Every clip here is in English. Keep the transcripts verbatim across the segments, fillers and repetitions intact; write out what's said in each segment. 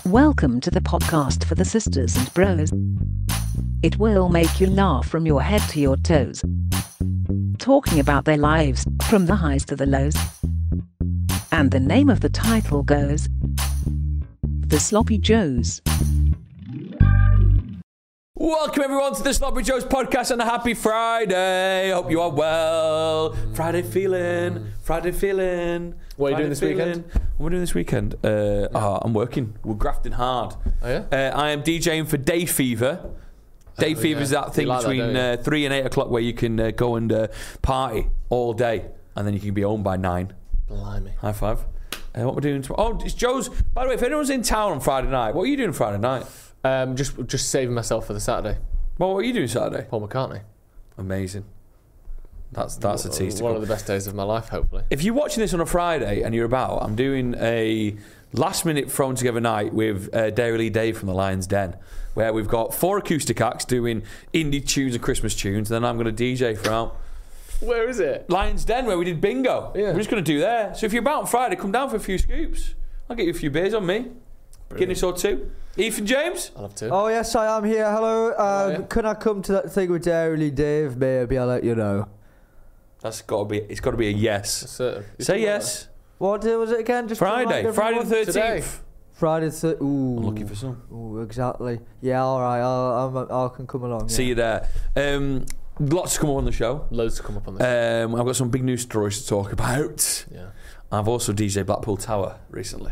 Welcome to the podcast for the sisters and bros. It will make you laugh from your head to your toes. Talking about their lives, from the highs to the lows. And the name of the title goes The Sloppy Joes. Welcome everyone to the Sloppy Joes podcast and a happy Friday. Hope you are well. Friday feeling, Friday feeling. What are you Friday doing this feeling. weekend? What am I doing this weekend? Uh, yeah. oh, I'm working. We're grafting hard. Oh yeah? Uh, I am DJing for Day Fever. Day oh, Fever yeah. is that thing like between that, uh, three and eight o'clock where you can uh, go and uh, party all day and then you can be home by nine. Blimey. High five. Uh, what we're doing tomorrow? Oh, it's Joe's. By the way, if anyone's in town on Friday night, what are you doing Friday night? Um, just just saving myself for the Saturday. Well, what are you doing Saturday? Paul McCartney. Amazing. That's that's a tease. One of the best days of my life, hopefully. If you're watching this on a Friday and you're about, I'm doing a last minute thrown together night with uh, Dairy Dave from the Lion's Den, where we've got four acoustic acts doing indie tunes and Christmas tunes, and then I'm going to D J throughout. Where is it? Lion's Den, where we did bingo. Yeah. We're just going to do there. So if you're about on Friday, come down for a few scoops. I'll get you a few beers on me. Guinness or two. Ethan James? I'll have two. Oh yes, I am here. Hello. Um, Oh, yeah. Can I come to that thing with Dairy Dave? Maybe I'll let you know. That's got to be. It's got to be a yes. Certain. Say yes. What day was it again? Just Friday. remind Friday the everyone. thirteenth. Friday. Th- ooh. I'm looking for some. Ooh, exactly. Yeah. All right. I'll, I'll, I can come along. See yeah. you there. Um, lots to come up on the show. Loads to come up on this. Um, I've got some big news stories to talk about. yeah. I've also D J Blackpool Tower recently.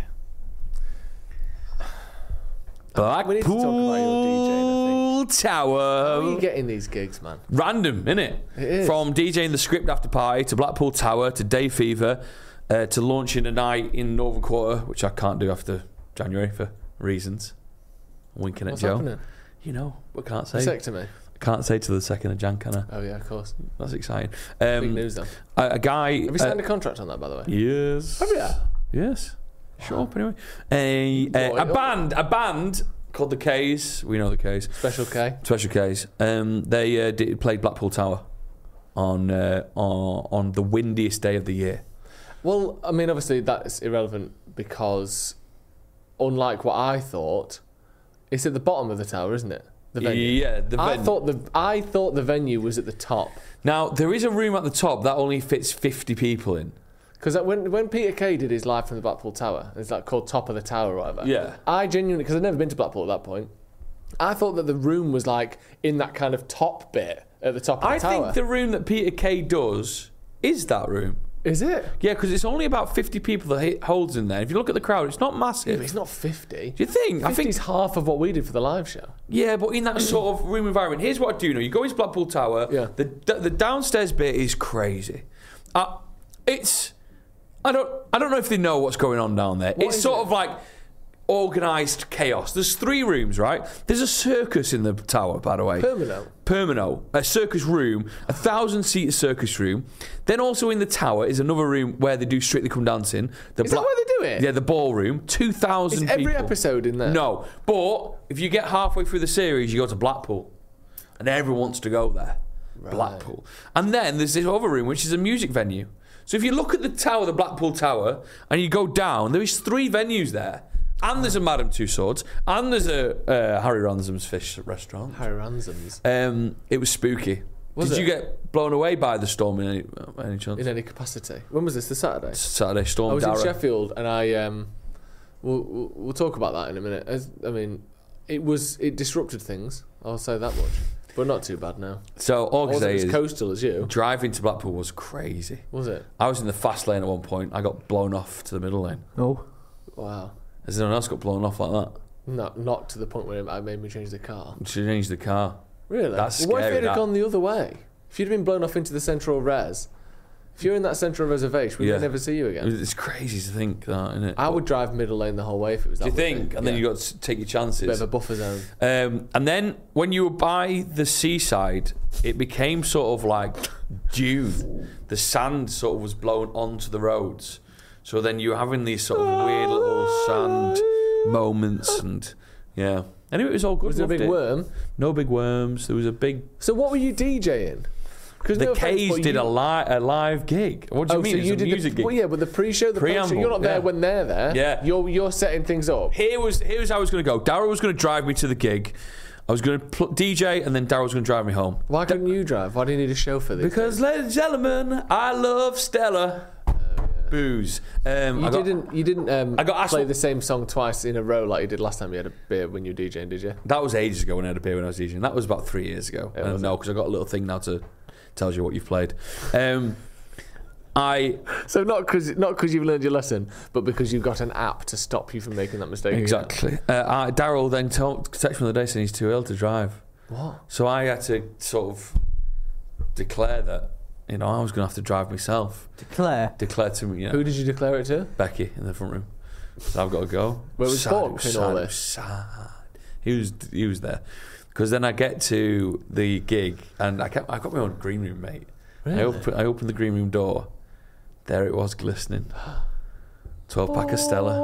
Blackpool We need to talk about your DJing, I Tower. How are you getting these gigs, man? Random, innit? It is. From DJing the Script after party to Blackpool Tower to Day Fever uh, to launching a night in Northern Quarter, which I can't do after January for reasons. I'm winking What's at Joe. happening? You know, but can't say. Vasectomy. I can't say to the second of Jan, can I? Oh yeah, of course. That's exciting. Um, Big news then. A, a guy. Have you signed a contract on that, by the way? Yes. Have you? Yes. Shut up anyway. A, a, Boy, a band, a band called the K's. We know the K's. Special K. Special K's. Um, they uh, did, played Blackpool Tower on, uh, on on the windiest day of the year. Well, I mean, obviously that's irrelevant because, unlike what I thought, it's at the bottom of the tower, isn't it? The venue. Yeah, the I venue. thought the I thought the venue was at the top. Now there is a room at the top that only fits fifty people in. Because when when Peter Kay did his live from the Blackpool Tower, it's like called Top of the Tower or whatever. Yeah. I genuinely, because I'd never been to Blackpool at that point, I thought that the room was like in that kind of top bit at the top of the I tower. think the room that Peter Kay does is that room. Is it? Yeah, because it's only about fifty people that he holds in there. If you look at the crowd, it's not Yeah, massive. but it's not fifty. Do you think? I think fifty's half of what we did for the live show. Yeah, but in that sort of room environment. Here's what I do know. You go into Blackpool Tower. Yeah. The the downstairs bit is crazy. Uh, it's I don't I don't know if they know what's going on down there. What it's is sort it? of like organised chaos. There's three rooms, right? There's a circus in the tower, by the way. Permanent. Permino, a circus room, a thousand seat circus room. Then also in the tower is another room where they do Strictly Come Dancing. The Is that where they do it? Yeah, the ballroom. Two thousand Is people. every episode in there? No, but if you get halfway through the series, you go to Blackpool, and everyone wants to go there. Right. Blackpool, and then there's this other room which is a music venue. So if you look at the tower, the Blackpool Tower, and you go down, there is three venues there, and there's a Madame Tussauds, and there's a uh, Harry Ransom's fish restaurant. Harry Ransom's. Um, it was spooky. Was Did it? you get blown away by the storm in any, any chance? In any capacity. When was this? The Saturday? Saturday storm. I was Dara. in Sheffield, and I um, we'll, we'll we'll talk about that in a minute. As, I mean, it was it disrupted things. I'll say that much, but not too bad now. So all I I can say wasn't as is coastal as you, driving to Blackpool was crazy. was it? I was in the fast lane at one point. I got blown off to the middle lane. Oh. Wow. Has anyone else got blown off like that? No, not to the point where it made me change the car. Change the car. Really? That's Well, what if scary, it had that. gone the other way? If you'd been blown off into the central res, if you're in that central reservation, we Yeah. might never see you again. It's crazy to think that, isn't it? I would drive middle lane the whole way if it was that. Do you way. think? And then Yeah. you got to take your Bit chances. of a buffer zone. Um, and then when you were by the seaside, it became sort of like dune. The sand sort of was blown onto the roads. So then you were having these sort of weird little sand moments, and yeah. Anyway, it was all good. Was there a loved big it. worm? No big worms. There was a big. So what were you DJing? Because The no offense, K's but did you- a, li- a live gig. What do you Oh, mean? so It's you a did music the, gig. well, yeah, but the pre-show, the Preamble, pre-show, you're not there yeah. when they're there. Yeah. You're, you're setting things up. Here was here's how I was going to go. Daryl was going to drive me to the gig. I was going to pl- D J, and then Daryl was going to drive me home. Why couldn't you drive? Why do you need a chauffeur? These Because, days? ladies and gentlemen, I love Stella. Booze. Um, You I got, didn't. You didn't um, I got asked play what- the same song twice in a row like you did last time you had a beer when you were DJing, did you? That was ages ago when I had a beer when I was DJing. That was about three years ago. Yeah, I was don't know because I got a little thing now to tells you what you've played. Um, I So not because not because you've learned your lesson, but because you've got an app to stop you from making that mistake. again. exactly. Uh, I, Daryl then told, texted me the other day saying he's too ill to drive. What? So I had to sort of declare that you know I was going to have to drive myself. Declare. Declare to me, you know, Who did you declare it to? Becky in the front room. So I've got to go. Where was Sad, Bob it was in sad, all it this? was sad. He was he was there because then I get to the gig and I kept I got my own green room, mate. Really? I open I opened the green room door. There it was, glistening. Twelve pack of Stella.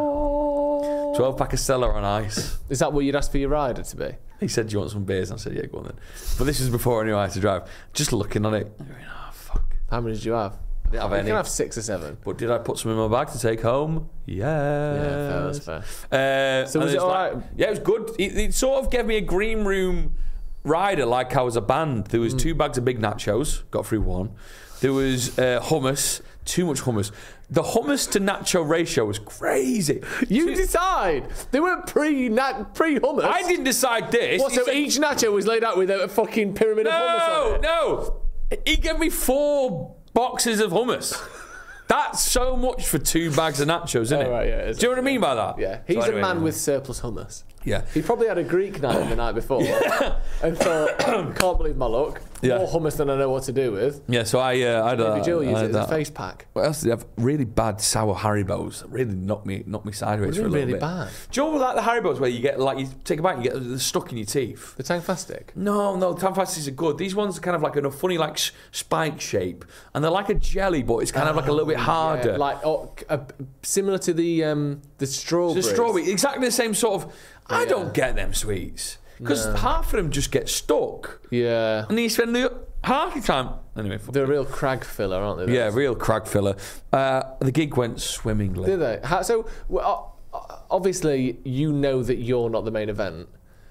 Twelve pack of Stella on ice. Is that what you'd ask for your rider to be? He said, "Do you want some beers?" And I said, "Yeah, go on then." But this was before I knew I had to drive. Just looking on it, I'm going, "Oh fuck." How many did you have? I didn't have You any. can have six or seven. But did I put some in my bag to take home? Yes. Yeah, fair, that's fair. Uh, So and was it it's all like- right? Yeah, it was good. It, it sort of gave me a green room rider like I was a band. There Mm. was two bags of big nachos, got through one. There was uh, hummus, too much hummus. The hummus to nacho ratio was crazy. You See, decide. They weren't pre pre hummus. I didn't decide this. What? He So said- each nacho was laid out with a fucking pyramid of hummus on No, it. no. He gave me four boxes of hummus. That's so much for two bags of nachos, isn't Oh, it? right, yeah, it is. Do you know what I mean by that? Yeah, So he's anyway, a man with surplus hummus. Yeah. He probably had a Greek night the night before and thought, can't believe my luck. Yeah. More hummus than I know what to do with. Yeah, so I, uh, I had Maybe a, Jill I used had it as a that. face pack. What else did I have? Really bad sour Haribos. That really knocked me knocked me sideways Really, for a little really bit. bad. Do you know like the Haribos where you get like you take a bite and you get they're stuck in your teeth? The Tangfastic. No, no, Tanfastis are good. These ones are kind of like in a funny like s- spike shape, and they're like a jelly, but it's kind of like a little bit harder. Yeah, like oh, uh, similar to the um, the strawberry. the strawberry, exactly the same sort of. I Yeah. don't get them sweets because No. half of them just get stuck, Yeah. and then you spend the half the time. Anyway, fuck They're it. a real crag filler, aren't they? yeah, those? real crag filler. Uh, the gig went swimmingly. Did they? How, so, well, o- obviously, you know that you're not the main event.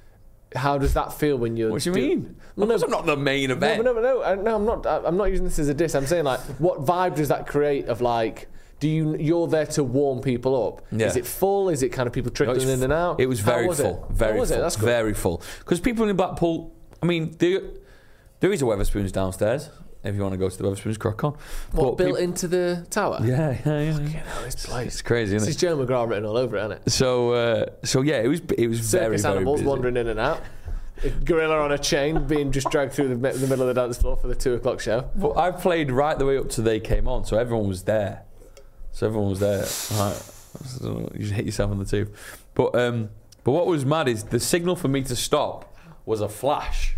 How does that feel when you're? What do you do- mean? Well, no, I'm not the main event. No, no, no, no, no. I'm not. I'm not using this as a diss. I'm saying like, what vibe does that create? Of like, do you? You're there to warm people up. Yeah. Is it full? Is it kind of people No, trickling it's- in and out? It was How very was full, It? very How was full, It? That's good. very full. Because people in Blackpool, I mean, there, there is a Weatherspoons downstairs. If you want to go to the Weatherspoons, crack on. What But built peop- into the tower? Yeah, yeah, yeah. yeah. You know, this place. It's crazy, This isn't is it? Joe McGrath written all over it, isn't it? So, uh, so yeah, it was it was very Circus very animals busy. wandering in and out. A gorilla on a chain being just dragged through the, mi- the middle of the dance floor for the two o'clock show. But I played right the way up to they came on, so everyone was there. So everyone was there. Right. You just hit yourself on the tooth. But um, but what was mad is the signal for me to stop was a flash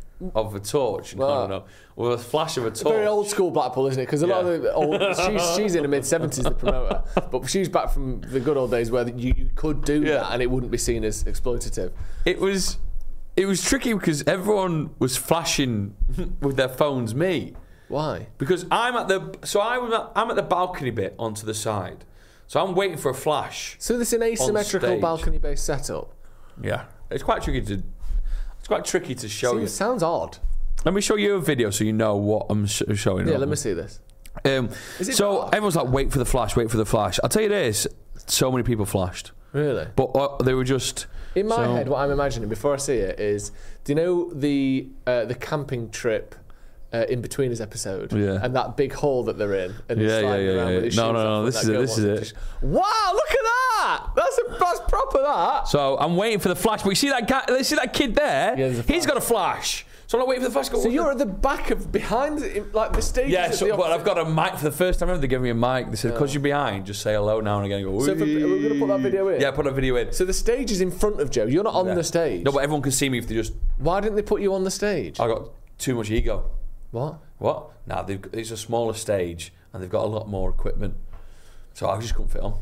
of a torch. No, Wow. no, no. Well, a flash of a torch. Very old school Blackpool, isn't it? Because a lot Yeah. of the old, she's, she's in the mid seventies, the promoter, but she's back from the good old days where you, you could do Yeah. that and it wouldn't be seen as exploitative. It was it was tricky because everyone was flashing with their phones me. Why? Because I'm at the so I was at, I'm at the balcony bit onto the side. So I'm waiting for a flash. So this is an asymmetrical stage. balcony-based setup. Yeah. It's quite tricky to it's quite tricky to show Seems, you. sounds odd. Let me show you a video so you know what I'm sh- showing. Yeah, right let now. me see this. Um, Is it so dark? everyone's like, wait for the flash, wait for the flash. I'll tell you this: so many people flashed, Really? but uh, they were just In my so- head, what I'm imagining before I see it is, do you know the uh, the camping trip uh, in between his episode, Yeah. and that big hall that they're in, and he's Yeah, yeah, sliding yeah, around yeah. with his No, shoes no, off no, and this that is it, girl this is wants it. to just- Wow! Look at that! That's a, that's proper. That. So I'm waiting for the flash. But you see that guy? You see that kid there? Yeah, there's a He's got a flash. So I'm not waiting for the flash. to Go, So you're at the back of behind, like the stage. yeah. So, but I've got a mic for the first time ever. They gave me a mic. They said, "Because you're behind, just say hello now and again." And go, So if we- we're going to put that video in. yeah, put a video in. So the stage is in front of Joe. You're not on Yeah. the stage. No, but everyone can see me if they just. Why didn't they put you on the stage? I got too much ego. What? What? Nah, they've, it's a smaller stage and they've got a lot more equipment, so I just couldn't fit on.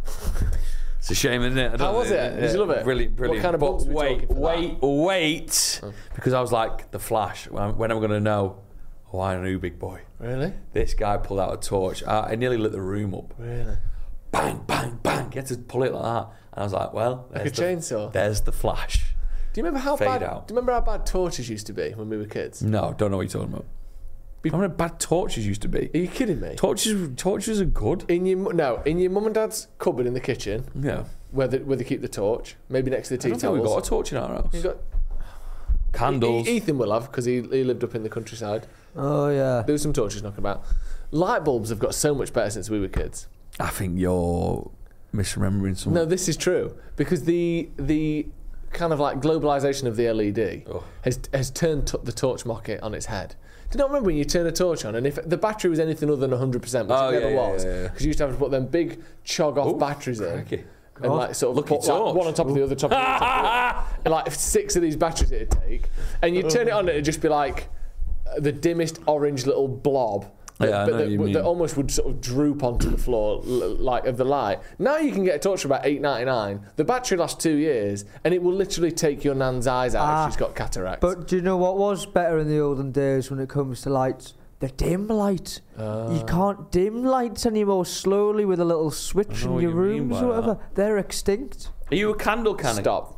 It's a shame, isn't it? I don't How was know, it? Did you love it? Brilliant, brilliant. What kind of but bumps were we wait, talking for wait, wait, because I was like, the flash. When, when am I going to know? Oh, I knew, big boy. Really? This guy pulled out a torch. I, I nearly lit the room up. Really? Bang, bang, bang. He had to pull it like that. And I was like, well, Like a there's the, chainsaw? There's the flash. Do you remember how Fade bad? out. Do you remember how bad torches used to be when we were kids? No, don't know what you're talking about. I remember how bad torches used to be. Are you kidding me? Torches, torches are good. In your mu- no, in your mum and dad's cupboard in the kitchen, Yeah. where they, where they keep the torch, maybe next to the I tea don't think we've towels. got a torch in our house. You've got Candles. E- Ethan will have because he, he lived up in the countryside. Oh yeah. There was some torches knocking about. Light bulbs have got so much better since we were kids. I think you're misremembering something. No, this is true because the the kind of like globalization of the L E D Oh. has has turned t- the torch market on its head. Do you not remember when you turn a torch on and if the battery was anything other than one hundred percent, which Oh, it never yeah, yeah, was, yeah, yeah. because you used to have to put them big chog off Ooh, batteries in. crikey. And like sort of Lucky put like, torch. one on top of the other, top of the other, top of the other. And like six of these batteries it'd take, and you turn it on and it'd just be like the dimmest orange little blob. That, Yeah, I but know that, what you would- mean. that almost would sort of droop onto the floor, l- like of the light. Now you can get a torch for about eight ninety-nine. The battery lasts two years, and it will literally take your nan's eyes out Ah, if she's got cataracts. But do you know what was better in the olden days when it comes to lights? The dim light. Ah. You can't dim lights anymore slowly with a little switch I know in what your you mean rooms by or whatever. They're extinct. Are you a candle cannon? Stop.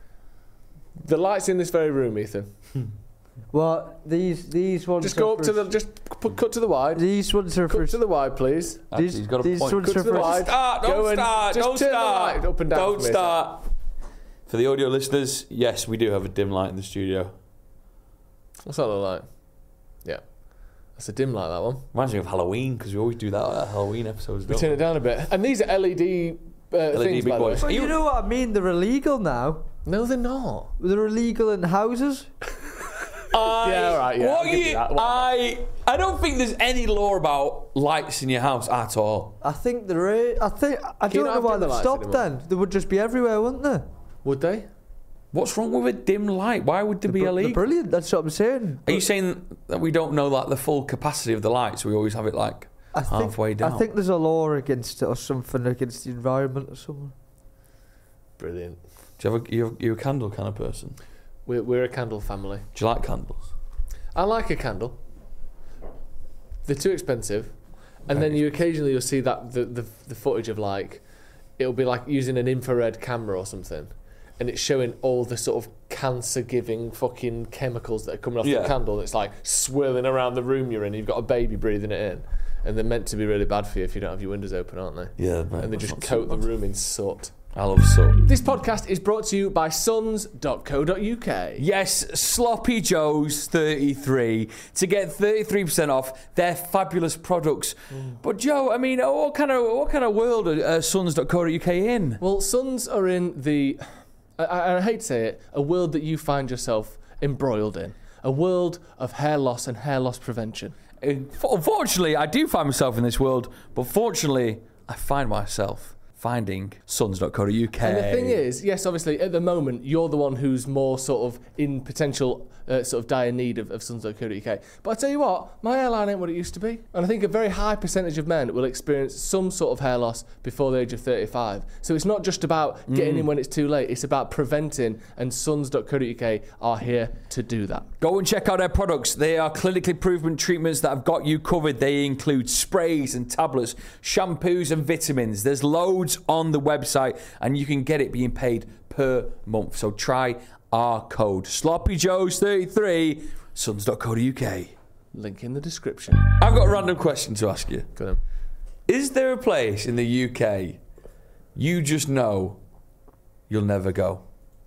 The lights in this very room, Ethan. Well, these these ones. Just are go up for to the. us- Just put, cut to the wide. These ones are for. Cut to the wide, please. Actually, These, he's got a these point. ones Cut are to the for. wide. Start, Go don't and start, just don't turn the start. light up and down Don't for me a start. For the audio listeners, yes, we do have a dim light in the studio. What's that look like? Yeah. That's a dim light, that one. Reminds me of Halloween, because we always do that at Halloween episodes, We don't turn we? it down a bit. And these are L E D uh, L E D things, big by the way. boys. But Are you, you- know what I mean? They're illegal now. No, they're not. They're illegal in houses. I, Yeah, all right, yeah, what I'll give you you- that, whatever. I, I don't think there's any law about lights in your house at all. I think there is. I think I Can you don't not know have why dim they've lights stopped. anymore? Then they would just be everywhere, wouldn't they? Would they? What's wrong with a dim light? Why would they be Br- they're illegal? brilliant. That's what I'm saying. Are you saying that we don't know like the full capacity of the lights? We always have it like I think, halfway down. I think there's a law against it or something against the environment or something. Brilliant. Do you have a, you you a candle kind of person? We're, we're a candle family. Do you like candles? I like a candle. They're too expensive. And Very then you occasionally you'll see that the, the the footage of like it'll be like using an infrared camera or something, and it's showing all the sort of cancer-giving fucking chemicals that are coming off Yeah. the candle. It's like swirling around the room you're in. You've got a baby breathing it in, and they're meant to be really bad for you if you don't have your windows open, aren't they? Yeah, And they just coat the room in soot. I love soap. This podcast is brought to you by suns dot co dot U K. Yes, Sloppy Joe's thirty-three to get thirty-three percent off their fabulous products. But Joe, I mean, what kind of what kind of world are uh, suns dot co dot U K in? Well, Suns are in the, I, I, I hate to say it, a world that you find yourself embroiled in. A world of hair loss and hair loss prevention. Uh, Unfortunately, I do find myself in this world, but fortunately, I find myself finding suns dot co dot U K. And the thing is, yes, obviously, at the moment, you're the one who's more sort of in potential uh, sort of dire need of, of suns dot co dot U K. But I tell you what, my hairline ain't what it used to be. And I think a very high percentage of men will experience some sort of hair loss before the age of thirty-five. So it's not just about getting in when it's too late, it's about preventing, and suns dot co dot U K are here to do that. Go and check out their products. They are clinically proven treatments that have got you covered. They include sprays and tablets, shampoos and vitamins. There's loads on the website, and you can get it being paid per month. So try our code Sloppy Joe's thirty-three, suns dot co dot U K. Link in the description. I've got a random question to ask you. Go on. Is there a place in the U K you just know you'll never go?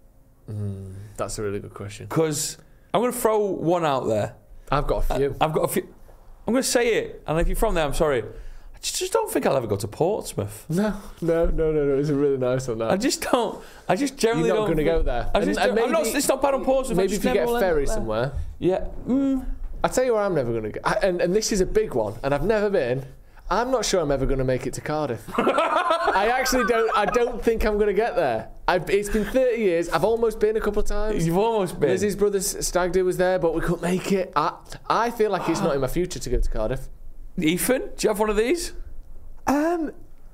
That's a really good question. Because I'm going to throw one out there. I've got a few. I've got a few. I'm going to say it, and if you're from there, I'm sorry. I just, just don't think I'll ever go to Portsmouth. No, no, no, no, no. It's a really nice one. That. I just don't. I just generally You're not don't. going to go there. I just And- and don't- I'm not, maybe- it's not bad on Portsmouth. I Maybe just if you get never a will ferry end up there. somewhere. Yeah. Mm. I tell you where I'm never going to go, I, and and this is a big one, and I've never been. I'm not sure I'm ever going to make it to Cardiff. I actually don't. I don't think I'm going to get there. I've, it's been thirty years. I've almost been a couple of times. You've almost been. Lizzie's brother's stag do was there, but we couldn't make it. I, I feel like it's not in my future to go to Cardiff. Ethan, do you have one of these? Um,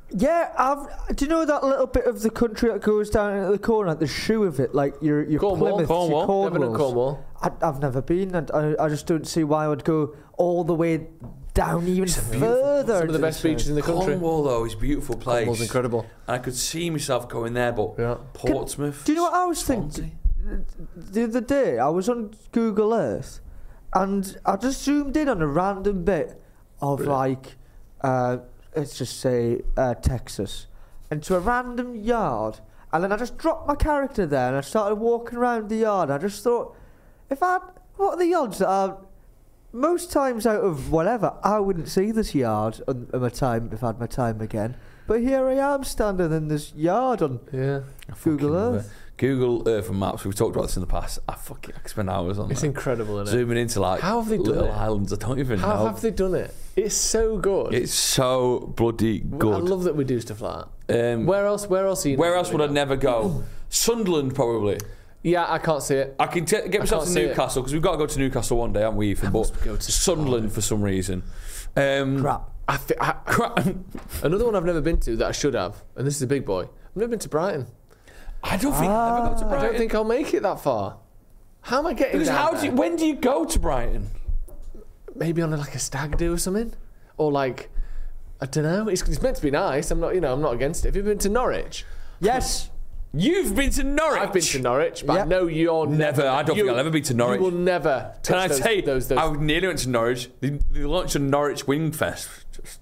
Yeah, I've, do you know that little bit of the country that goes down into the corner, like the shoe of it, like your your Cornwall. Plymouth, Cornwall. your Never done Cornwalls? Cornwall. I, I've never been, and I, I just don't see why I would go all the way down even further. Some of the best beaches in the country. Cornwall, though, is a beautiful place. Cornwall's incredible. And I could see myself going there, but Yeah. Portsmouth. Do you know what I was Swansea. thinking? The other day, I was on Google Earth, and I just zoomed in on a random bit of Brilliant. like, uh, let's just say uh, Texas, into a random yard, and then I just dropped my character there, and I started walking around the yard. I just thought, if I, what are the odds that I, most times out of whatever, I wouldn't see this yard on, on my time if I had my time again. But here I am standing in this yard on Yeah. Google love Earth. it. Google Earth and Maps. We've talked about this in the past. I fucking I could spend hours on It's that. incredible, isn't it? Zooming into like How have they done little it? islands. I don't even How know. have they done it? It's so good. It's so bloody good. I love that we do stuff like that. um, Where else? Where else? Are you where never else gonna would I go? never go? Sunderland, probably. Yeah, I can't see it. I can t- get myself can't to see it. Newcastle because we've got to go to Newcastle one day, haven't we, Ethan? But must go to Sunderland for some reason. Um, Crap. I, thi- I, crap. Another one I've never been to that I should have, and this is a big boy. I've never been to Brighton. I don't think I'll ever go to I Brighton. don't think I'll make it that far. How am I getting Because down how there? do you, when do you go to Brighton? Maybe on a, like a stag do or something, or like I don't know. It's, it's meant to be nice. I'm not, you know, I'm not against it. Have you been to Norwich? Yes. You've been to Norwich. I've been to Norwich, but I Yep. know you're Never. never. I don't you, think I'll ever be to Norwich. You will never. Touch Can I those, tell you, those, those, I nearly went to Norwich. They, they launched a Norwich Wingfest. Just,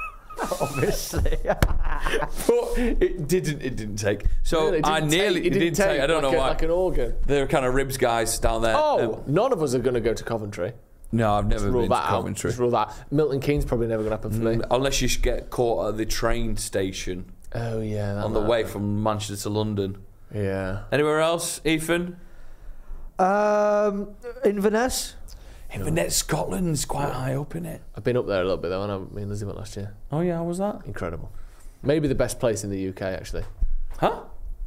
Obviously. but it didn't. It didn't take. So Really, it I didn't nearly. take, it didn't take. I don't like know a, why. Like an organ. They're kind of ribs guys down there. Oh, Um, none of us are going to go to Coventry. no, I've never Rule been to that out. Coventry. Just rule that. Milton Keynes probably never going to happen for me. Mm, Unless you get caught at the train station Oh yeah, that on the might way happen. from Manchester to London. Yeah. Anywhere else, Ethan? Um, Inverness. Inverness, Scotland's quite high up in it. I've been up there a little bit though, and I, me and Lizzie went last year. Oh yeah, how was that? Incredible. Maybe the best place in the U K actually. Huh?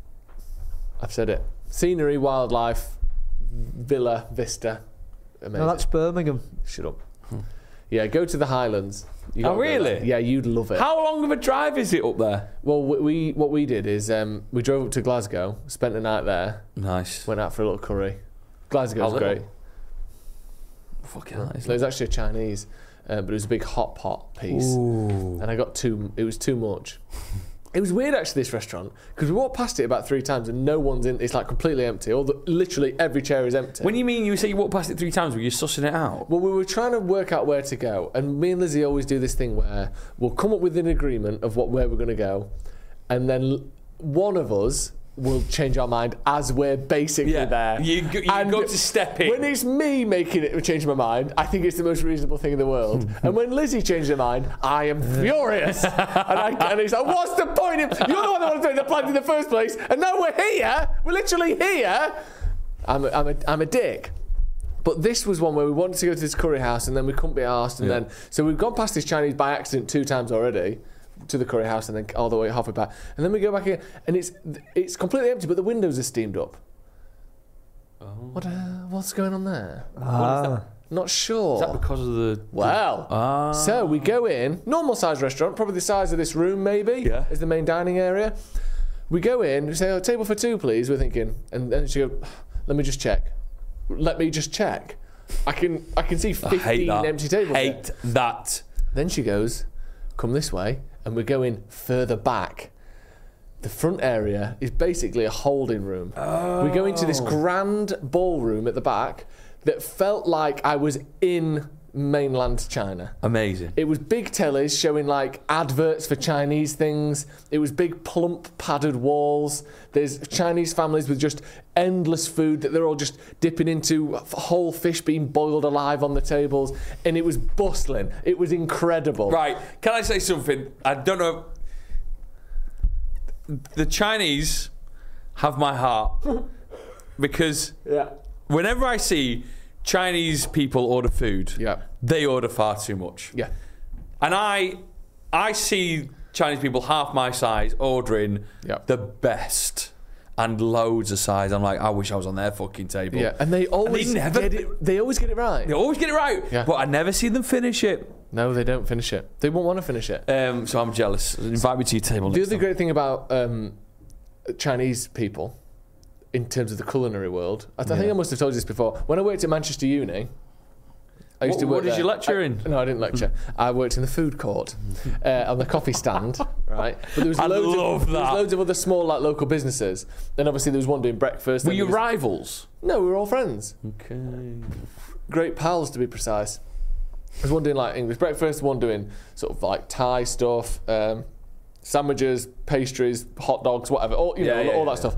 I've said it. Scenery, wildlife, villa, vista. Amazing. No, that's Birmingham. Shut up. Yeah, go to the Highlands. You Oh, gotta go really? there. Yeah, you'd love it. How long of a drive is it up there? Well, we, we what we did is um, we drove up to Glasgow, spent the night there, Nice. went out for a little curry. Glasgow's How little? great. Fucking hell. So it was actually a Chinese, uh, but it was a big hot pot piece, Ooh. and I got too. It was too much. It was weird actually, this restaurant, because we walked past it about three times and no one's in. It's like completely empty. All the, literally every chair is empty. When you mean you say you walked past it three times, were you sussing it out? Well, we were trying to work out where to go, and me and Lizzie always do this thing where we'll come up with an agreement of what where we're going to go, and then l- one of us will change our mind as we're basically Yeah, there. you go- you And go to step in. When it's me making it change my mind, I think it's the most reasonable thing in the world. And when Lizzie changes her mind, I am furious. and, I, and it's like, what's the point? Of, you're the one that wanted to make the plan in the first place, and now we're here. We're literally here. I'm a, I'm a, I'm a dick. But this was one where we wanted to go to this curry house, and then we couldn't be asked, and Yeah. then so we've gone past this Chinese by accident two times already, to the curry house, and then all the way halfway back, and then we go back again, and it's it's completely empty, but the windows are steamed up. Oh. What? Uh, what's going on there? Ah. Not sure. Is that because of the... Well, Ah. so we go in, normal sized restaurant, probably the size of this room, maybe, Yeah. is the main dining area. We go in, we say, oh, table for two, please. We're thinking, and then she go, let me just check. Let me just check. I can I can see I hate fifteen that. empty tables. there. Hate that. Then she goes, come this way, and we're going further back. The front area is basically a holding room. Oh. We go into this grand ballroom at the back that felt like I was in mainland China. Amazing. It was big tellies showing like adverts for Chinese things. It was big plump padded walls. There's Chinese families with just endless food that they're all just dipping into, whole fish being boiled alive on the tables, and it was bustling. It was incredible. Right, can I say something? I don't know. The Chinese have my heart because Yeah. whenever I see Chinese people order food, Yeah. they order far too much. Yeah. And I I see Chinese people half my size ordering Yeah. the best. and loads of sides. I'm like, I wish I was on their fucking table. Yeah, and they always never- get it. They always get it right. They always get it right, Yeah. but I never see them finish it. No, they don't finish it. They won't want to finish it. Um, so I'm jealous. Invite me to your table. The next other time. great thing about um, Chinese people, in terms of the culinary world, I, th- I think Yeah. I must have told you this before. When I worked at Manchester Uni, I used What- to work what did there. you lecture I- in? No, I didn't lecture. I worked in the food court, uh, on the coffee stand, right? But there was I loads love of there was that. loads of other small like local businesses. Then obviously there was one doing breakfast. Were then you there was- rivals? No, we were all friends. Okay. Great pals, to be precise. There's one doing like English breakfast, one doing sort of like Thai stuff, um, sandwiches, pastries, hot dogs, whatever, all, you Yeah, know, yeah, all yeah, that stuff.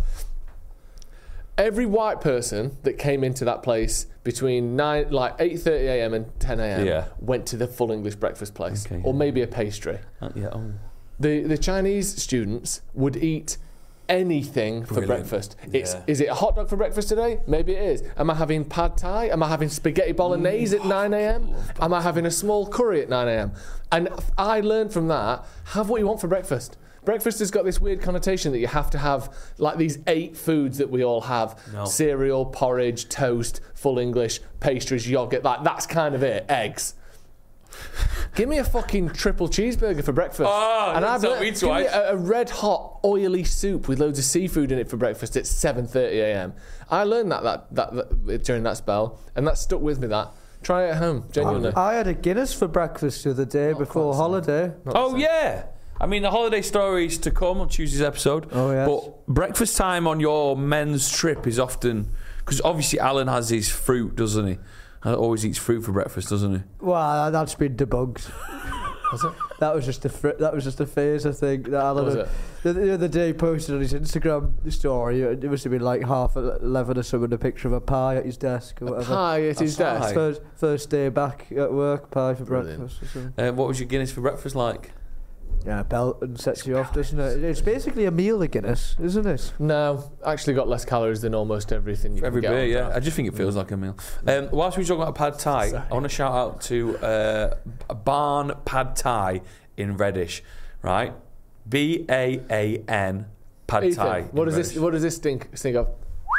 Every white person that came into that place between nine, like eight thirty a m and ten a m Yeah. went to the full English breakfast place, Okay, or yeah. maybe a pastry. Uh, yeah. Oh. The the Chinese students would eat anything for Brilliant. breakfast. It's Yeah. is it a hot dog for breakfast today? Maybe it is. Am I having pad thai? Am I having spaghetti bolognese at nine a m? Am I having a small curry at nine a m? And I learned from that, have what you want for breakfast. Breakfast has got this weird connotation that you have to have like these eight foods that we all have. No. Cereal, porridge, toast, full English, pastries, yogurt. Like that's kind of it. Eggs. Give me a fucking triple cheeseburger for breakfast. Oh, and that's I've not le- me give twice. me a, a red hot oily soup with loads of seafood in it for breakfast at seven thirty a m. I learned that, that that that during that spell, and that stuck with me. That try it at home, genuinely. I had a Guinness for breakfast the other day before quite holiday. Not Oh the same. yeah. I mean, the holiday stories to come on Tuesday's episode. Oh, yes. But breakfast time on your men's trip is often because obviously Alan has his fruit, doesn't he? He always eats fruit for breakfast, doesn't he? Well, that's been debunked. Was it? That was just a fr- that was just a phase, I think. That Alan Was it? The, the other day he posted on his Instagram story. It must have been like half eleven or something. A picture of a pie at his desk or A whatever. pie at his A pie. desk. First, first day back at work, pie for Brilliant. breakfast. Or something. Um, what was your Guinness for breakfast like? Yeah, belt and sets you off, doesn't it? It's basically a meal of Guinness, isn't it? No, actually got less calories than almost everything you For can every get beer, on yeah. draft. I just think it feels like a meal. Um, whilst we're talking about pad thai, Sorry. I want to shout out to uh, a Barn Pad Thai in Reddish, right? B A A N Pad Ethan, Thai. what in does this? Reddish. What does this stink stink of?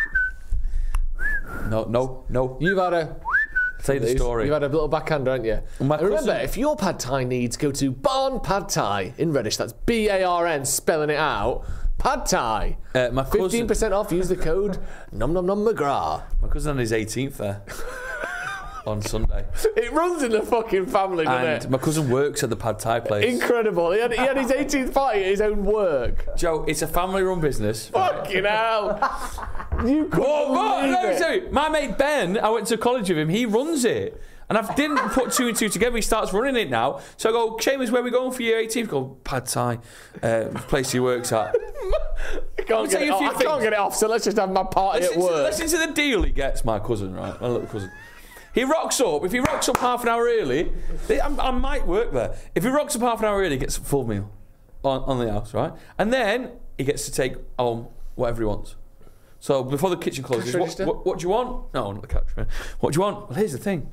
No, no, no. You've had a. Tell you the story. You've had a little backhander, haven't you? My And remember, cousin- if your pad thai needs, go to Barn Pad Thai in Reddish. That's B A R N, spelling it out. Pad Thai. Uh, my cousin, Fifteen percent off. Use the code Nom Nom Nom McGrath. my cousin on his eighteenth there on Sunday, It runs in the fucking family, doesn't and it? my cousin works at the Pad Thai place. Incredible. He had, he had his eighteenth party at his own work. Joe, it's a family-run business. right? Fucking hell. You couldn't What? What? believe Let me it. tell you, my mate Ben, I went to college with him. He runs it. And I didn't put two and two together. He starts running it now. So I go, Seamus, where are we going for your eighteenth? Go, Pad Thai, uh, place he works at. I can't, tell get it, you a off. few I can't things. get it off, so let's just have my party Listen at to, work. listen to the deal he gets, my cousin, right? My little cousin. He rocks up. If he rocks up half an hour early, I, I might work there. If he rocks up half an hour early, he gets a full meal on, on the house, right? And then he gets to take home whatever he wants. So before the kitchen closes, Cash what, register? what, what do you want? No, not the cash, man. What do you want? Well, here's the thing.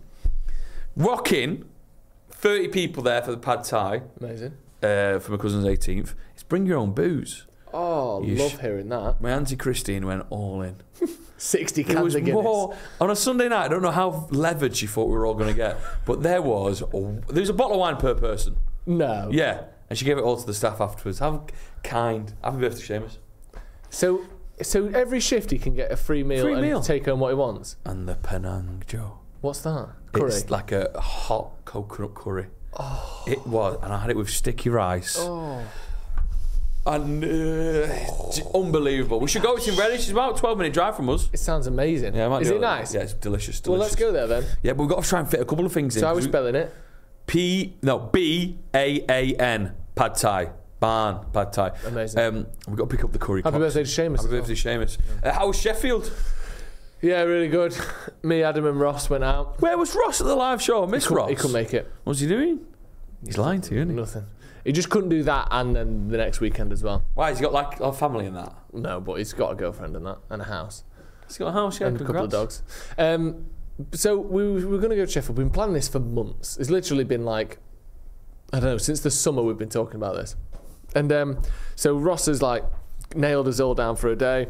Rocking, thirty people there for the Pad Thai Amazing. uh, for my cousin's eighteenth. It's bring your own booze. Oh, You love sh- hearing that. My auntie Christine went all in. sixty There cans was of Guinness. more on a Sunday night. I don't know how levered she thought we were all going to get, but there was a, there was a bottle of wine per person. No. Yeah, and she gave it all to the staff afterwards. How kind. Happy birthday, Seamus. So, so every shift he can get a free meal Free and meal. take home what he wants. And the Penang Joe. What's that? Curry. It's like a hot coconut curry. Oh. It was, and I had it with sticky rice. Oh. And uh, it's unbelievable. We should go. It's in Reddish. It's about a twelve minute drive from us. It sounds amazing. Yeah, I might Is do it nice? Yeah, it's delicious. delicious. Well, let's go there then. Yeah, but we've got to try and fit a couple of things in. So how are we 'cause we- spelling it? P no B A A N Pad Thai Barn Pad Thai. Amazing. Um, we've got to pick up the curry. Happy pots. birthday to Seamus. Happy birthday, Seamus. Uh, how was Sheffield? Yeah, really good. Me, Adam, and Ross went out. Where was Ross at the live show? Miss Couldn't- Ross. He couldn't make it. What's he doing? He's lying to you, isn't he? Nothing. He just couldn't do that, and then the next weekend as well. Why? Has he got like a family in that? No, but he's got a girlfriend and that, and a house, He's got a house, yeah. and a couple of congrats. dogs. Um, so we, we were going to go to Sheffield. We've been planning this for months. It's literally been like, I don't know, since the summer we've been talking about this. And um, so Ross has like nailed us all down for a day.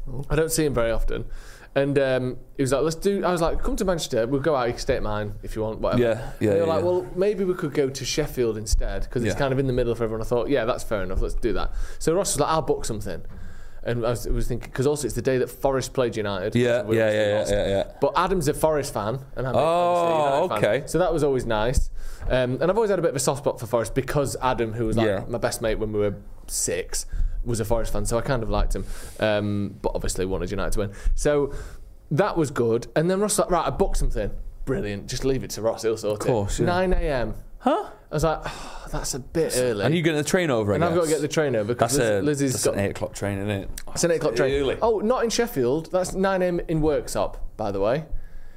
I don't see him very often. And um, he was like, let's do, I was like, come to Manchester, we'll go out, you can stay at mine if you want, whatever. Yeah, yeah, And they were yeah, like, yeah. well, maybe we could go to Sheffield instead, because it's Yeah. kind of in the middle for everyone. I thought, yeah, that's fair enough, let's do that. So Ross was like, I'll book something. And I was, I was thinking, because also it's the day that Forest played United. Yeah, We yeah, obviously yeah, lost. yeah, yeah. But Adam's a Forest fan, and I'm a- Oh, obviously a United fan. okay. So that was always nice. Um, and I've always had a bit of a soft spot for Forest because Adam, who was like Yeah. my best mate when we were six, was a Forest fan, so I kind of liked him. Um, but obviously wanted United to win. So that was good. And then Ross was like, right, I booked something. Brilliant. Just leave it to Ross, he'll sort it. Of course, yeah. nine a.m. Huh? I was like, oh, that's a bit early. And you getting the train over, I And I've got to guess? get the train over because That's, a, Liz, Lizzie's that's got an eight o'clock train, isn't it? it's an eight o'clock train. Early. Oh, not in Sheffield. That's nine a.m. in Worksop, by the way.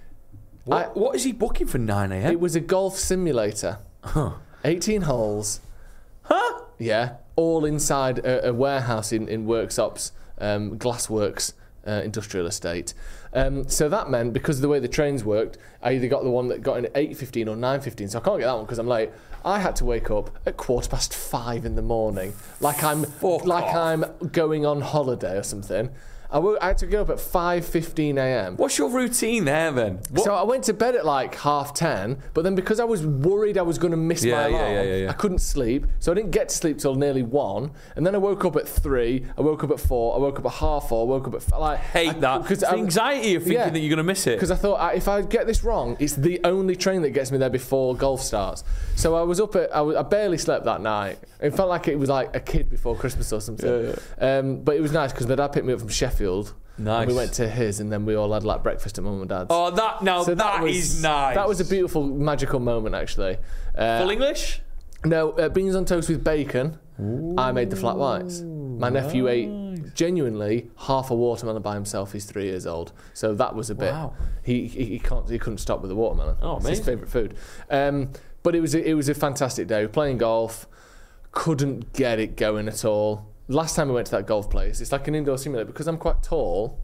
What, I- what is he booking for nine a.m.? It was a golf simulator. Huh. eighteen holes. Huh? Yeah. All inside a, a warehouse in, in Worksop's um, Glassworks uh, industrial estate. Um, so that meant, because of the way the trains worked, I either got the one that got in at eight fifteen or nine fifteen, so I can't get that one because I'm late. I had to wake up at quarter past five in the morning, like I'm Fuck like off. I'm going on holiday or something. I, wo- I had to get up at five fifteen a.m. What's your routine there, then? What? So I went to bed at like half ten, but then because I was worried I was going to miss Yeah, my yeah, alarm, yeah, yeah, yeah. I couldn't sleep. So I didn't get to sleep till nearly one, and then I woke up at three. I woke up at four. I woke up at half four. I woke up at f- like hate I, that. because It's the anxiety of thinking yeah. that you're going to miss it. Because I thought I, if I get this wrong, it's the only train that gets me there before golf starts. So I was up at I, was, I barely slept that night. It felt like it was like a kid before Christmas or something. Yeah, Um, but it was nice because my dad picked me up from Sheffield. Nice. And we went to his, and then we all had like breakfast at mum and dad's. Oh, that now So that was, is nice. That was a beautiful, magical moment, actually. Uh, Full English? no, uh, beans on toast with bacon. I made the flat whites. My nephew ate genuinely half a watermelon by himself. He's three years old, so that was a bit. Wow. He, he he can't he couldn't stop with the watermelon. Oh, it's his amazing. favourite food. Um, but it was a, it was a fantastic day. We were playing golf. Couldn't get it going at all. Last time I went to that golf place, it's like an indoor simulator because I'm quite tall.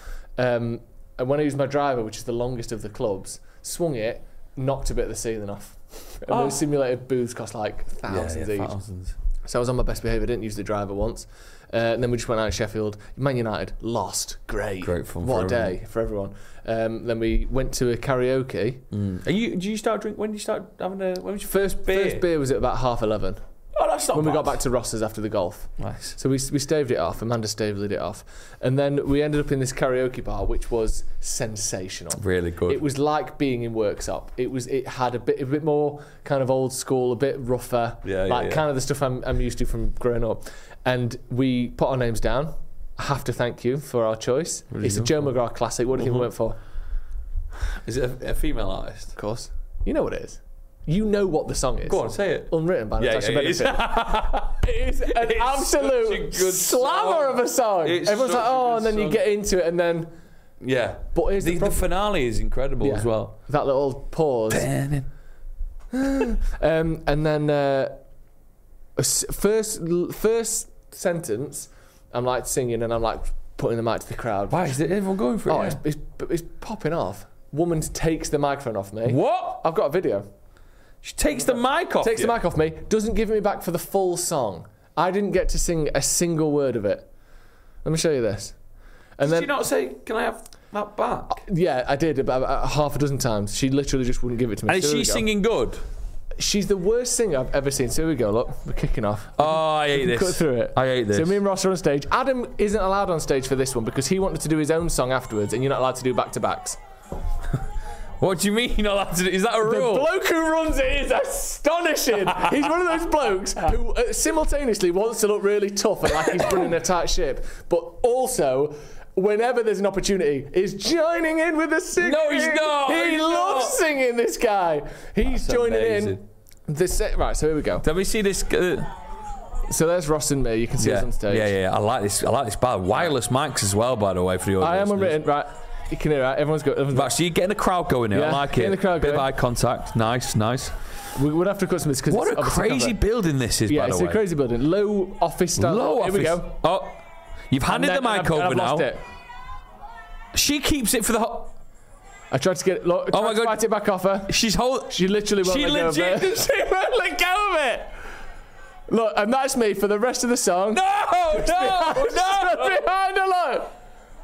Um, and when I used my driver, which is the longest of the clubs, swung it, knocked a bit of the ceiling off. And Oh. those simulated booths cost like thousands yeah, yeah, each. thousands. So I was on my best behaviour. I didn't use the driver once. Uh, and then we just went out to Sheffield. Man United lost. Great. Great fun What for a everyone. day for everyone. Um, then we went to a karaoke. Mm. Are you? Do you start drink? When did you start having a? When was your First beer? first beer was at about half eleven. Oh, that's not when we bad. got back to Ross's after the golf. Nice. So we we staved it off. Amanda staved it off, and then we ended up in this karaoke bar, which was sensational. Really good. It was like being in Worksop. It was. It had a bit, a bit more kind of old school, a bit rougher. Yeah, yeah, like yeah. kind of the stuff I'm, I'm used to from growing up. And we put our names down. I have to thank you for our choice. What did It's a you Joe go for? McGrath classic. What do you think we Mhm. went for? Is it a, a female artist? Of course, you know what it is. You know what the song is. Go on, say it. Unwritten by Yeah, Natasha yeah, it is. Bedingfield. It is an It's absolute such a good slammer song. of a song. It's Everyone's such like, a oh, good and then you song. get into it, and then. Yeah. But here's The, the, the problem. finale is incredible Yeah. as well. That little pause. Um, and then uh, a s- first first sentence, I'm like singing and I'm like putting the mic to the crowd. Why is everyone going for it? Oh, yeah? it's, it's, it's popping off. Woman takes the microphone off me. What? I've got a video. She takes the mic off. Takes you. the mic off me. Doesn't give it me back for the full song. I didn't get to sing a single word of it. Let me show you this. And Did then you not say, "Can I have that back"? yeah, I did about, about half a dozen times. She literally just wouldn't give it to me. And is So here she we go. singing good? She's the worst singer I've ever seen. So here we go. Look, we're kicking off. Oh, I hate this. Cut through it. I hate this. So me and Ross are on stage. Adam isn't allowed on stage for this one because he wanted to do his own song afterwards, and you're not allowed to do back-to-backs. What do you mean you're not allowed to do? Is that a The rule? bloke who runs it is astonishing. He's one of those blokes who uh, simultaneously wants to look really tough and like he's running a tight ship, but also, whenever there's an opportunity, is joining in with the singing. No, he's not. He He's loves not. singing, this guy. He's That's joining amazing. in. The se- right, so here we go. Let me see this. Uh, So there's Ross and me. You can see yeah, us on stage. yeah, yeah, yeah. I like this. I like this bar. Wireless mics as well, by the way, for the audience. I am unwritten. Right, you can hear it. Everyone's got. Everyone's Right, so you're getting the crowd going here. I Yeah, like getting it. the crowd Bit of going. eye contact. Nice, nice. We would have to cut some of this because What it's a obviously crazy cover. building this is, Yeah, by it's the a way. crazy building. Low office style. Low Here office. we go. Oh, you've handed And the then- mic and I've- over and I've now. lost it. She keeps it for the whole. I tried to get it. Look, Oh tried my to God. fight it back off her. She's hold. She literally won't She let go of legit. it. She won't let go of it. Look, and that's me for the rest of the song. No, no, Behind- no. behind her, look.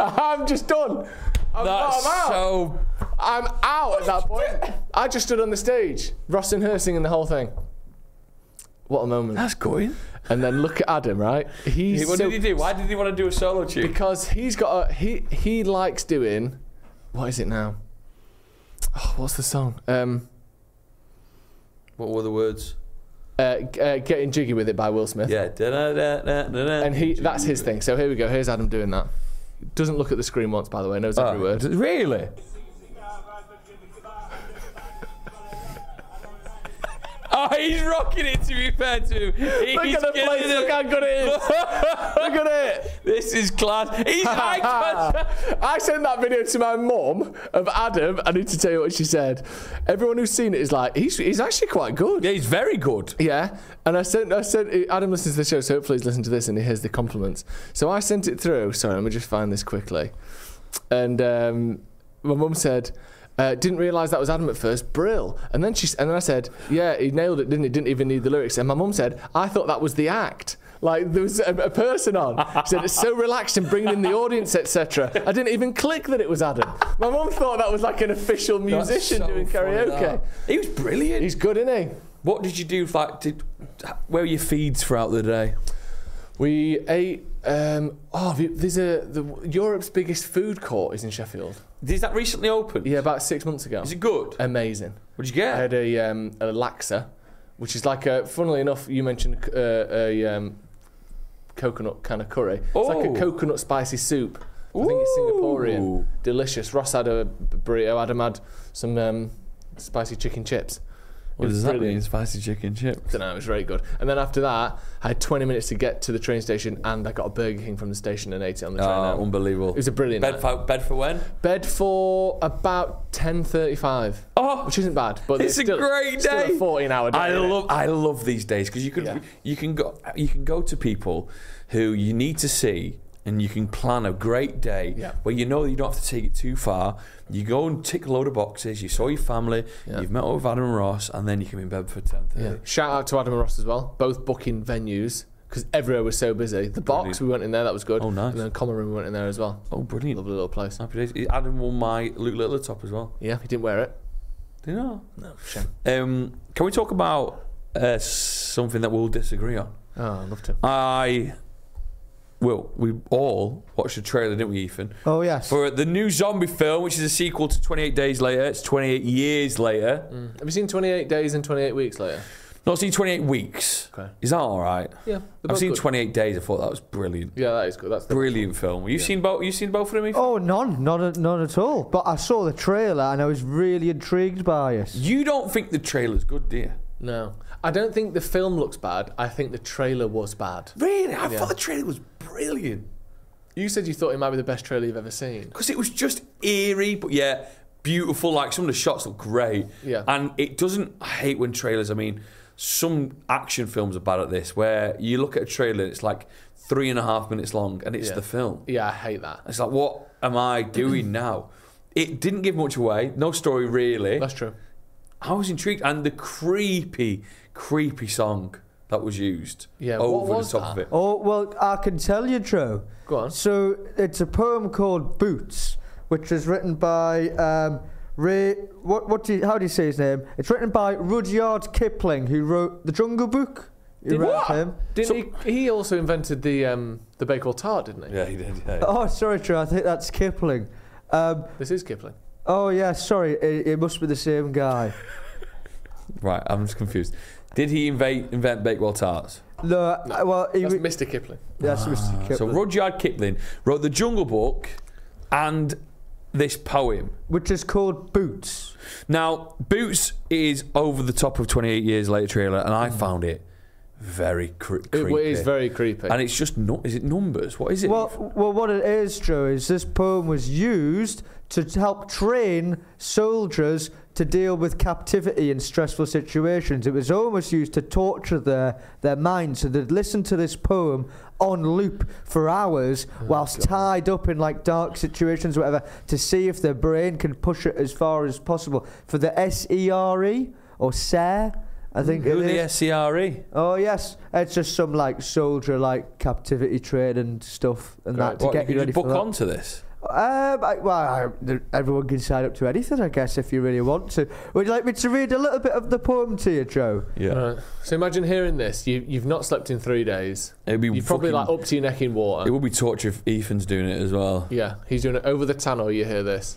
I'm just done. I'm, That's I'm out. so. I'm out at that point. I just stood on the stage, Ross and her singing the whole thing. What a moment. That's going. And then look at Adam, right? He's What so, did he do? Why did he want to do a solo tune? Because he's got a, he he likes doing, what is it now? Oh, what's the song? Um, What were the words? uh, g- uh, Getting Jiggy With It by Will Smith. Yeah. Da-da-da-da-da-da. And he that's his thing. So here we go. Here's Adam doing that. Doesn't look at the screen once, by the way. Knows every Oh, word. d- Really? Oh, he's rocking it, to be fair to him. He's Look at the killing place. it. Look how good it is. Look at it. This is class. He's high contact. I sent that video to my mum of Adam. I need to tell you what she said. Everyone who's seen it is like, he's he's actually quite good. Yeah, he's very good. Yeah, and I sent I sent Adam listens to the show, so hopefully he's listened to this and he hears the compliments. So I sent it through. Sorry, let me just find this quickly. And um, my mum said, uh, didn't realise that was Adam at first. Brill. And then she and then I said, yeah, he nailed it, didn't he? Didn't even need the lyrics. And my mum said, I thought that was the act. Like there was a, a person on. She said it's so relaxed and bringing in the audience, et cetera. I didn't even click that it was Adam. My mum thought that was like an official musician so doing funny, karaoke. that. He was brilliant. He's good, isn't he? What did you do? Like, did where were your feeds throughout the day? We ate. Um, oh, there's a the Europe's biggest food court is in Sheffield. Is that recently opened? Yeah, about six months ago. Is it good? Amazing. What'd you get? I had a um, a laksa, which is like a. Funnily enough, you mentioned uh, a um, coconut kind of curry. It's like Oh. a coconut spicy soup. I think it's Singaporean. Ooh. Delicious. Ross had a burrito. Adam had some um, spicy chicken chips. What It was does that brilliant. mean? Spicy chicken chips. Don't know, it was very good. And then after that, I had twenty minutes to get to the train station, and I got a Burger King from the station and ate it on the train Oh, out. unbelievable. It was a brilliant Bed night. for, bed for when? Bed for about ten thirty-five, Oh, which isn't bad, but it's a still, great still day. a fourteen-hour day. I isn't it? love I love these days because you can Yeah. you can go you can go to people who you need to see and you can plan a great day Yeah. where you know you don't have to take it too far. You go and tick a load of boxes. You saw your family. Yeah. You've met up with Adam and Ross, and then you can be in bed for ten thirty. Yeah. Shout out to Adam and Ross as well, both booking venues because everywhere was so busy. The box, Brilliant. we went in there, that was good. Oh, nice. And then Common Room, we went in there as well. Oh, brilliant! Lovely little place. Happy days. Adam won my Luke Littler top as well. Yeah, he didn't wear it. Do you know? No, shame. Um, can we talk about uh, something that we'll disagree on? Oh, I'd love to. I will. We all watched the trailer, didn't we, Ethan? Oh, yes. For the new zombie film, which is a sequel to twenty-eight Days Later. It's twenty-eight years later. Mm. Have you seen twenty-eight days and twenty-eight weeks later? Not seen twenty-eight weeks. Okay. Is that all right? Yeah. they're I've both seen good. twenty-eight Days. I thought that was brilliant. Yeah, that is good. That's the Brilliant film. You Yeah. seen both? You seen both of them? Ethan? Oh, none. None, at- none at all. But I saw the trailer and I was really intrigued by it. You don't think the trailer's good, do you? No. I don't think the film looks bad. I think the trailer was bad. Really? I Yeah. thought the trailer was brilliant. You said you thought it might be the best trailer you've ever seen. Because it was just eerie, but yeah, beautiful. Like, some of the shots look great. Yeah. And it doesn't... I hate when trailers... I mean, some action films are bad at this, where you look at a trailer and it's like three and a half minutes long, and it's Yeah. the film. Yeah, I hate that. It's like, what am I doing now? It didn't give much away. No story, really. That's true. I was intrigued. And the creepy, creepy song that was used Yeah, what over was the top that? of it. Oh, well, I can tell you, Joe. Go on. So it's a poem called Boots, which is written by um, Ray. What? What? Do you, how do you say his name? It's written by Rudyard Kipling, who wrote The Jungle Book. You Did read what? him? Didn't So- he? He also invented the um, the Bakewell tart, didn't he? Yeah, he did. Yeah. Oh, sorry, Joe. I think that's Kipling. Um, This is Kipling. oh yeah, sorry. It, it must be the same guy. Right, I'm just confused. Did he invent, invent Bakewell tarts? No, uh, well, he, That's w- Mister Kipling. that's Mister Kipling. So Rudyard Kipling wrote The Jungle Book and this poem. which is called Boots. Now, Boots is over the top of twenty-eight Years Later trailer, and I found it very cre- It creepy. is very creepy. And it's just, no, is it numbers? What is it? Well, well, what it is, Joe, is this poem was used to t- help train soldiers to deal with captivity in stressful situations. It was almost used to torture their, their minds. So they'd listen to this poem on loop for hours whilst God. tied up in like dark situations or whatever to see if their brain can push it as far as possible. For the S E R E or S E R I think Who it are the is. S C R E? Oh yes, it's just some like soldier like captivity training stuff and Great. that to What, get you you could ready just book for that. onto this? Um, I, well, I, there- everyone can sign up to anything, I guess, if you really want to. Would you like me to read a little bit of the poem to you, Joe? Yeah. Right. So imagine hearing this. You, you've not slept in three days. It'd be You're probably fucking- like up to your neck in water. It would be torture if Ethan's doing it as well. Yeah, he's doing it over the tunnel. You hear this?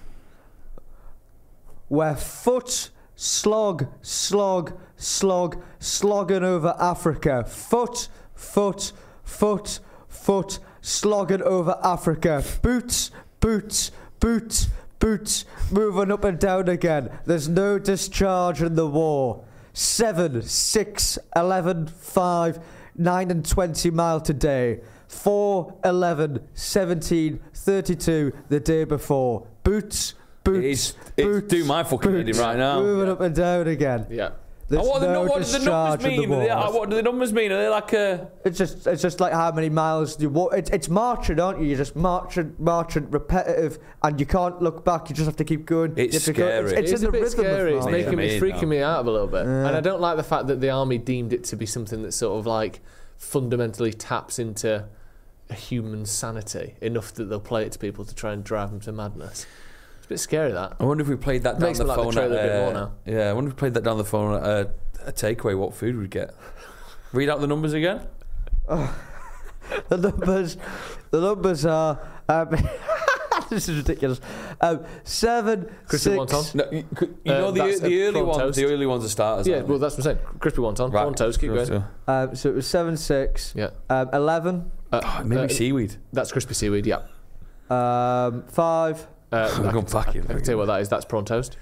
Where foot, slog, slog, slog, slogging over Africa. Foot, foot, foot, foot, slogging over Africa. Boots, boots, boots, boots, moving up and down again. There's no discharge in the war. Seven, six, eleven, five, nine and twenty mile today. Four, eleven, seventeen, thirty-two the day before. Boots, boots, It's, it's boots, doing my fucking boots, head in right now. moving up and down again. Yeah. There's Oh, what, do the, no nu- what do the discharge numbers in the mean? Are they- war. uh, what do the numbers mean? Are they like a... It's just, it's just like how many miles you walk. It's, it's marching, aren't you? You're just marching, marching, repetitive, and you can't look back. You just have to keep going. It's You have to go- scary. It's, it's It is in a the bit rhythm scary. of It's marching. making me, Yeah, it's freaking no. me out a little bit. Yeah. And I don't like the fact that the army deemed it to be something that sort of like fundamentally taps into a human sanity enough that they'll play it to people to try and drive them to madness. It's a bit scary, that. I wonder if we played that down Makes the me like the phone. trailer at, a bit uh, more now. Yeah, I wonder if we played that down the phone at uh, a takeaway, what food we'd get. Read out the numbers again. The numbers, the numbers are. Um, this is ridiculous. Um, seven, Crispy six. wonton? No, you, you Uh, know the, that's a the early prawn ones. toast. The early ones are starters. Yeah, aren't well, they? that's what I'm saying. Crispy wonton, Right. prawn toast, keep going. So- Um, so it was seven, six. Yeah. Um, eleven. Uh, Oh, maybe uh, seaweed. That's crispy seaweed, yeah. Um, five. Uh, I'm I, going can, back I, in. I can tell you what that is. That's prawn toast.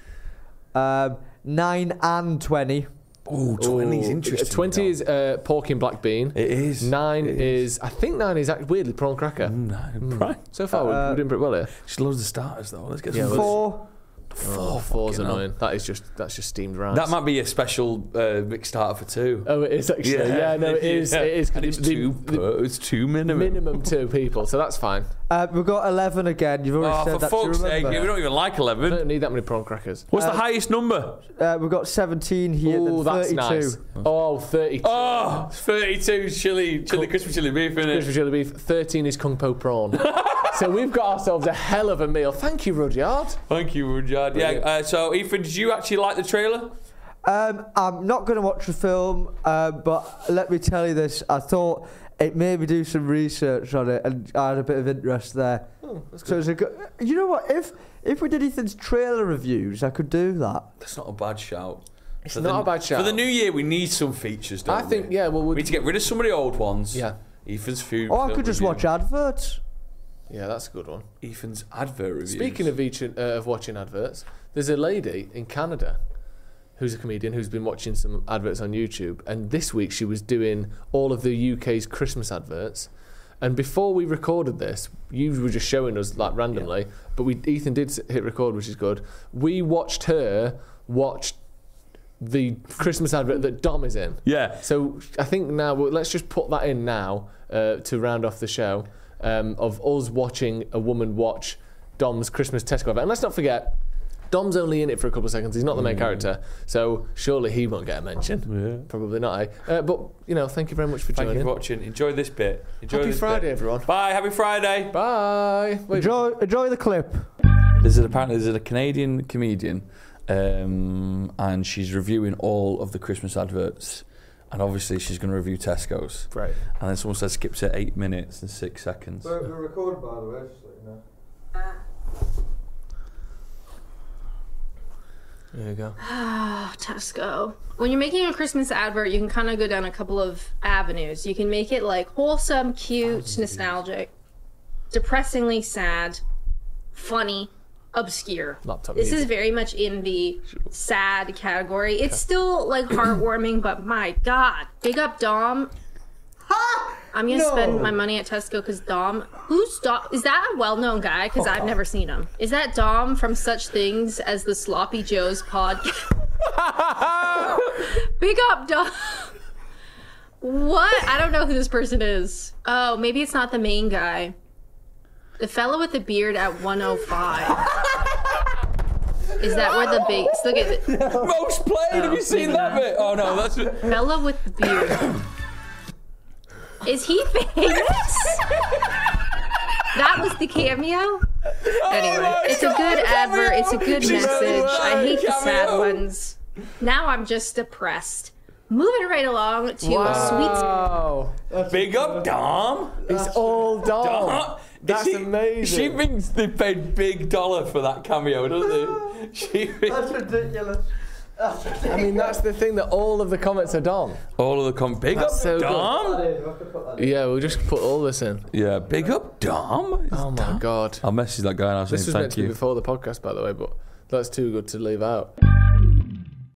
Um, nine and twenty. Oh, twenty's Ooh, interesting. twenty you know. is uh, pork in black bean. It is. Nine It is, I think nine is actually weirdly prawn cracker. Mm, no, right. So far, we're, Uh, we're doing pretty well here. Just loads of starters though. Let's get Yeah, some. well, Four. Oh, four's fucking hell. annoying. That is just that's just steamed rice. That might be a special uh, mixed starter for two. Oh, it is actually. Yeah, no, it is. Yeah. It is. And it's The- two. the per, it's two minimum. minimum two people, so that's fine. Uh, we've got eleven again. You've already Oh, said for that. fuck's to sake! remember. We don't even like I eleven. don't need that many prawn crackers. What's the Uh, highest number? Uh, we've got seventeen here. Oh, then that's thirty-two. nice. Oh, thirty-two. Oh, thirty-two chili, chili, crispy chili beef in Crispy it. chili beef. thirteen is Kung Po prawn. So we've got ourselves a hell of a meal. Thank you, Rudyard. Thank you, Rudyard. Yeah. Brilliant. Uh, so, Ethan, did you actually like the trailer? Um, I'm not going to watch the film, uh, but let me tell you this. I thought it made me do some research on it, and I had a bit of interest there. Oh, that's So good. it's a good. You know what? If if we did Ethan's trailer reviews, I could do that. That's not a bad shout. It's For not the, a bad shout. For the new year, we need some features, don't I think, we? yeah, well, We we'd, need to get rid of some of the old ones. yeah, Ethan's food. Or I film could just review. watch adverts. yeah, that's a good one. Ethan's advert reviews. Speaking of each, uh, of watching adverts, there's a lady in Canada who's a comedian who's been watching some adverts on YouTube, and this week she was doing all of the U K's Christmas adverts. And before we recorded this, you were just showing us like randomly, but we Ethan did s- hit record, which is good. We watched her watch the Christmas advert that Dom is in. Yeah. So I think now well, let's just put that in now uh, to round off the show um, of us watching a woman watch Dom's Christmas Tesco advert. And let's not forget, Dom's only in it for a couple of seconds. He's not the main character, so surely he won't get a mention. Yeah. Probably not. Eh? Uh, but you know, thank you very much for Thank you joining. for watching. Enjoy this bit. Enjoy Happy this Friday, bit. everyone. Bye. Happy Friday. Bye. Wait, Enjoy, enjoy the clip. There's a, apparently there's a Canadian comedian, um, and she's reviewing all of the Christmas adverts, and obviously she's going to review Tesco's. Right. And then someone says skip to eight minutes and six seconds. We're recording, by the way. Just so you know. There you go. Ah, Tesco. When you're making a Christmas advert, you can kind of go down a couple of avenues. You can make it like wholesome, cute, nostalgic, depressingly sad, funny, obscure. Laptop This music. is very much in the sad category. It's still like heartwarming, but my God, big up Dom. I'm gonna No. spend my money at Tesco because Dom. Who's Dom? Is that a well-known guy? Because I've never seen him. Is that Dom from such things as the Sloppy Joe's podcast? Big up, Dom. What? I don't know who this person is. Oh, maybe it's not the main guy. The fellow with the beard at one oh five. Is that where the big... Look at it. Most played. Have you seen that bit? Oh no, that's. Fella with the beard. Is he famous? That was the cameo? Anyway, my it's a God, good the cameo! advert. It's a good She's message. really I well, hate the sad cameo. ones. Now I'm just depressed. Moving right along to Wow. Big up, Dom. It's all Dom. Dom. That's She- amazing. She thinks they paid big dollar for that cameo, doesn't she? She That's ridiculous. I mean, that's the thing, that all of the comments are Dom. all of the com. Big That's up, so good. Dom. Yeah, we'll just put all this in. Yeah, big up, Dom. Oh my God. I'll message that guy and I'll say This was thank meant to be you. before the podcast, by the way, but that's too good to leave out.